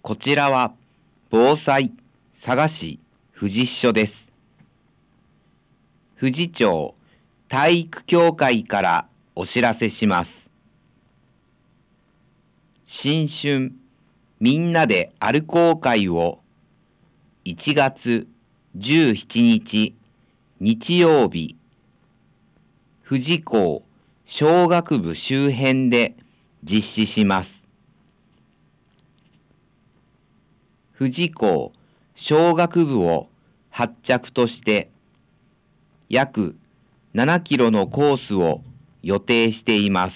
こちらは防災佐賀市富士支所です。富士町体育協会からお知らせします。新春みんなで歩こう会を1月17日日曜日、富士校小学部周辺で実施します。富士校小学部を発着として約7キロのコースを予定しています。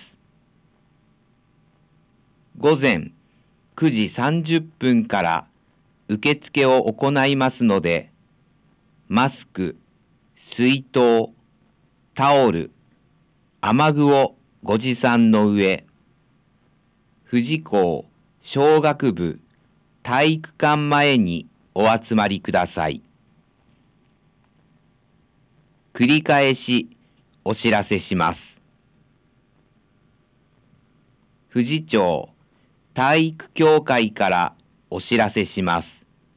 午前9時30分から受付を行いますので、マスク、水筒、タオル、雨具をご持参の上、富士校小学部体育館前にお集まりください。繰り返しお知らせします。富士町体育協会からお知らせします。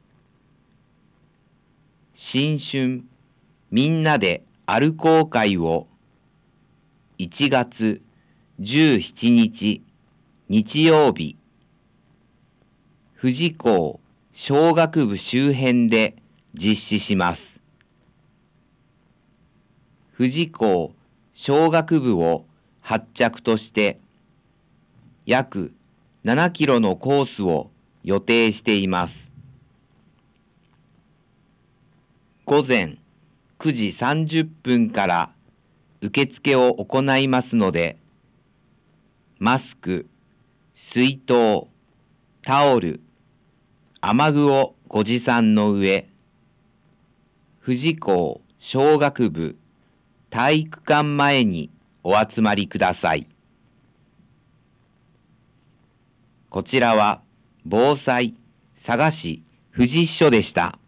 新春みんなで歩こう会を1月17日日曜日、富士校小学部周辺で実施します。富士校小学部を発着として約7キロのコースを予定しています。午前9時30分から受付を行いますので、マスク、水筒、タオル、雨具をご持参の上、富士校小学部体育館前にお集まりください。こちらは防災佐賀市富士支所でした。